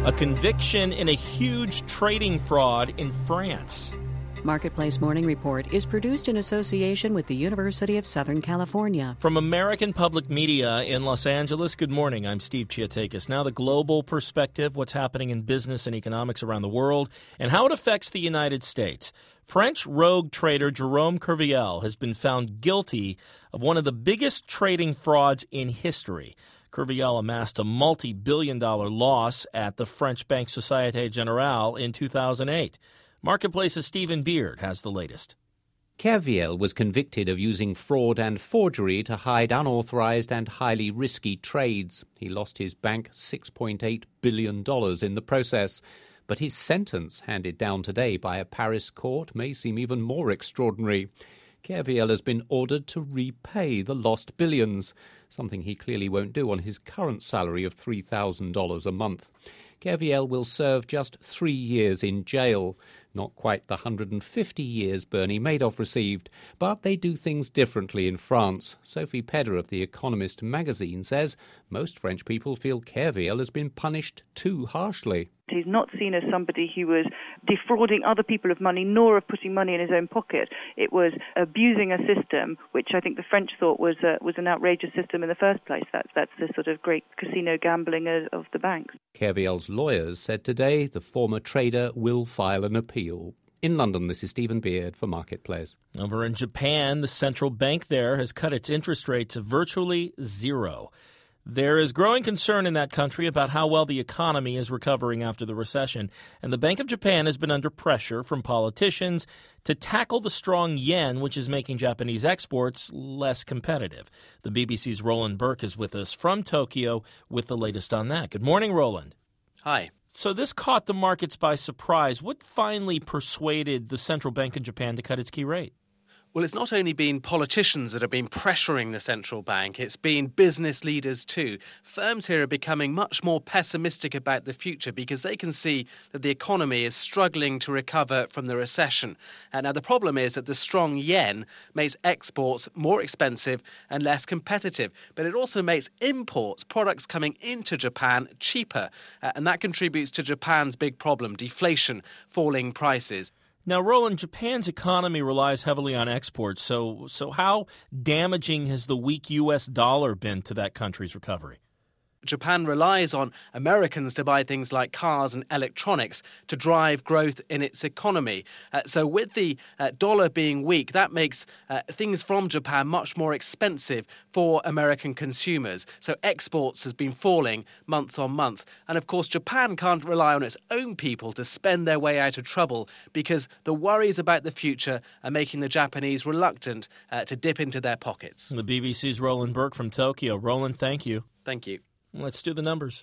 A conviction in a huge trading fraud in France. Marketplace Morning Report is produced in association with the University of Southern California. From American Public Media in Los Angeles, good morning. I'm Steve Chiatakis. Now the global perspective, what's happening in business and economics around the world, and how it affects the United States. French rogue trader Jerome Kerviel has been found guilty of one of the biggest trading frauds in history. Kerviel amassed a multi-billion-dollar loss at the French bank Société Générale in 2008. Marketplace's Stephen Beard has the latest. Kerviel was convicted of using fraud and forgery to hide unauthorized and highly risky trades. He lost his bank $6.8 billion in the process. But his sentence, handed down today by a Paris court, may seem even more extraordinary. Kerviel has been ordered to repay the lost billions, something he clearly won't do on his current salary of $3,000 a month. Kerviel will serve just 3 years in jail, not quite the 150 years Bernie Madoff received, but they do things differently in France. Sophie Pedder of The Economist magazine says most French people feel Kerviel has been punished too harshly. He's not seen as somebody who was defrauding other people of money, nor of putting money in his own pocket. It was abusing a system, which I think the French thought was an outrageous system in the first place. That's the sort of great casino gambling of the banks. Kerviel's lawyers said today the former trader will file an appeal. In London, this is Stephen Beard for Marketplace. Over in Japan, the central bank there has cut its interest rate to virtually zero. There is growing concern in that country about how well the economy is recovering after the recession, and the Bank of Japan has been under pressure from politicians to tackle the strong yen, which is making Japanese exports less competitive. The BBC's Roland Burke is with us from Tokyo with the latest on that. Good morning, Roland. Hi. So this caught the markets by surprise. What finally persuaded the Central Bank of Japan to cut its key rate? Well, it's not only been politicians that have been pressuring the central bank, it's been business leaders too. Firms here are becoming much more pessimistic about the future because they can see that the economy is struggling to recover from the recession. Now, the problem is that the strong yen makes exports more expensive and less competitive, but it also makes imports, products coming into Japan, cheaper. And that contributes to Japan's big problem, deflation, falling prices. Now, Roland, Japan's economy relies heavily on exports, so how damaging has the weak U.S. dollar been to that country's recovery? Japan relies on Americans to buy things like cars and electronics to drive growth in its economy. So with the dollar being weak, that makes things from Japan much more expensive for American consumers. So exports has been falling month on month. And of course, Japan can't rely on its own people to spend their way out of trouble because the worries about the future are making the Japanese reluctant to dip into their pockets. The BBC's Roland Burke from Tokyo. Roland, thank you. Thank you. Let's do the numbers.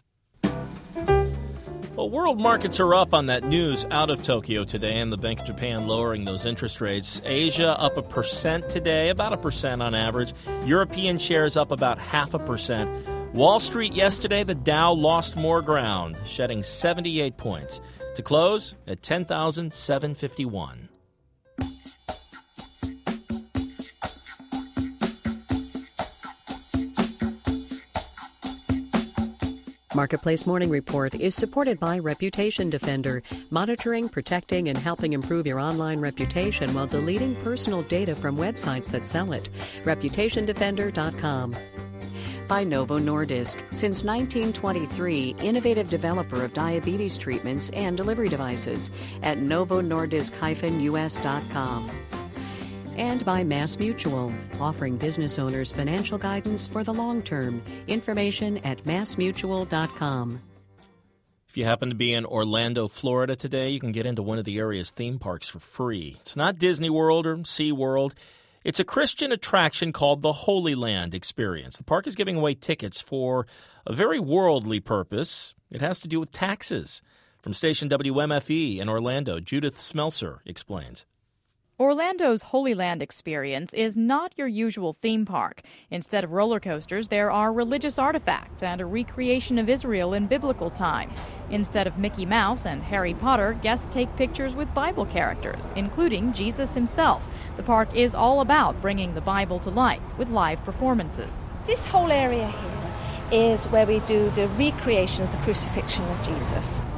Well, world markets are up on that news out of Tokyo today, and the Bank of Japan lowering those interest rates. Asia up 1% today, about 1% on average. European shares up about 0.5%. Wall Street yesterday, the Dow lost more ground, shedding 78 points to close at 10,751. Marketplace Morning Report is supported by Reputation Defender, monitoring, protecting, and helping improve your online reputation while deleting personal data from websites that sell it. ReputationDefender.com. By Novo Nordisk. Since 1923, innovative developer of diabetes treatments and delivery devices at novonordisk-us.com. And by MassMutual, offering business owners financial guidance for the long term. Information at massmutual.com. If you happen to be in Orlando, Florida today, you can get into one of the area's theme parks for free. It's not Disney World or SeaWorld. It's a Christian attraction called the Holy Land Experience. The park is giving away tickets for a very worldly purpose. It has to do with taxes. From station WMFE in Orlando, Judith Smelser explains. Orlando's Holy Land Experience is not your usual theme park. Instead of roller coasters, there are religious artifacts and a recreation of Israel in biblical times. Instead of Mickey Mouse and Harry Potter, guests take pictures with Bible characters, including Jesus himself. The park is all about bringing the Bible to life with live performances. This whole area here is where we do the recreation of the crucifixion of Jesus.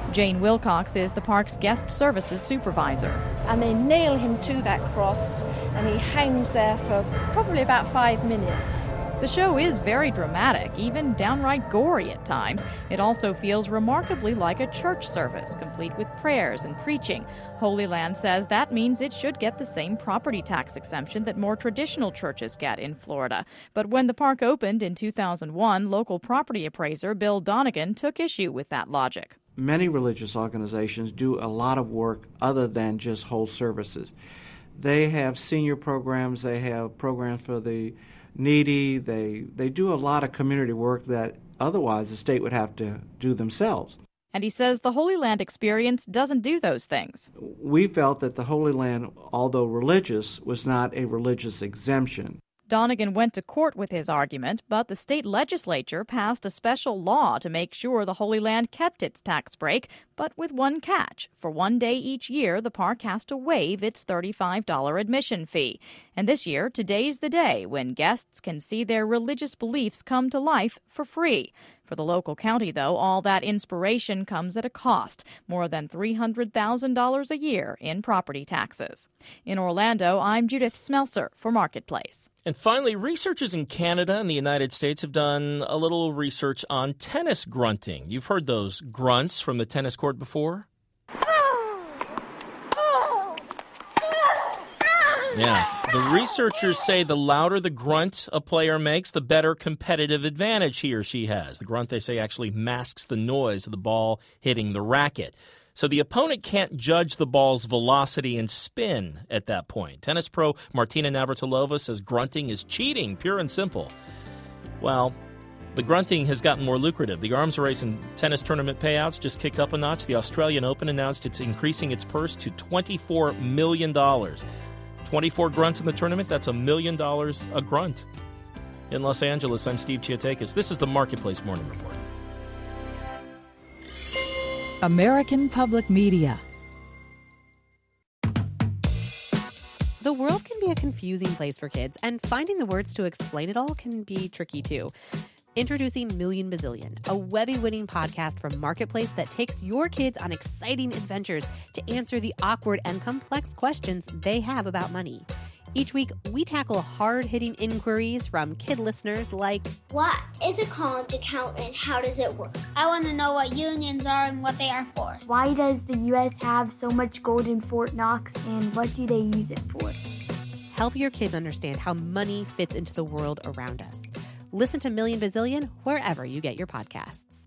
Jane Wilcox is the park's guest services supervisor. And they nail him to that cross, and he hangs there for probably about 5 minutes. The show is very dramatic, even downright gory at times. It also feels remarkably like a church service, complete with prayers and preaching. Holy Land says that means it should get the same property tax exemption that more traditional churches get in Florida. But when the park opened in 2001, local property appraiser Bill Donegan took issue with that logic. Many religious organizations do a lot of work other than just hold services. They have senior programs, they have programs for the needy, they do a lot of community work that otherwise the state would have to do themselves. And he says the Holy Land experience doesn't do those things. We felt that the Holy Land, although religious, was not a religious exemption. Donegan went to court with his argument, but the state legislature passed a special law to make sure the Holy Land kept its tax break, but with one catch. For one day each year, the park has to waive its $35 admission fee. And this year, today's the day when guests can see their religious beliefs come to life for free. For the local county, though, all that inspiration comes at a cost, more than $300,000 a year in property taxes. In Orlando, I'm Judith Smelser for Marketplace. And finally, researchers in Canada and the United States have done a little research on tennis grunting. You've heard those grunts from the tennis court before? Yeah. The researchers say the louder the grunt a player makes, the better competitive advantage he or she has. The grunt, they say, actually masks the noise of the ball hitting the racket. So the opponent can't judge the ball's velocity and spin at that point. Tennis pro Martina Navratilova says grunting is cheating, pure and simple. Well, the grunting has gotten more lucrative. The arms race and tennis tournament payouts just kicked up a notch. The Australian Open announced it's increasing its purse to $24 million. 24 grunts in the tournament, that's $1 million a grunt. In Los Angeles, I'm Steve Chiatakis. This is the Marketplace Morning Report. American Public Media. The world can be a confusing place for kids, and finding the words to explain it all can be tricky too. Introducing Million Bazillion, a Webby-winning podcast from Marketplace that takes your kids on exciting adventures to answer the awkward and complex questions they have about money. Each week, we tackle hard-hitting inquiries from kid listeners like, what is a college account and how does it work? I want to know what unions are and what they are for. Why does the U.S. have so much gold in Fort Knox and what do they use it for? Help your kids understand how money fits into the world around us. Listen to Million Bazillion wherever you get your podcasts.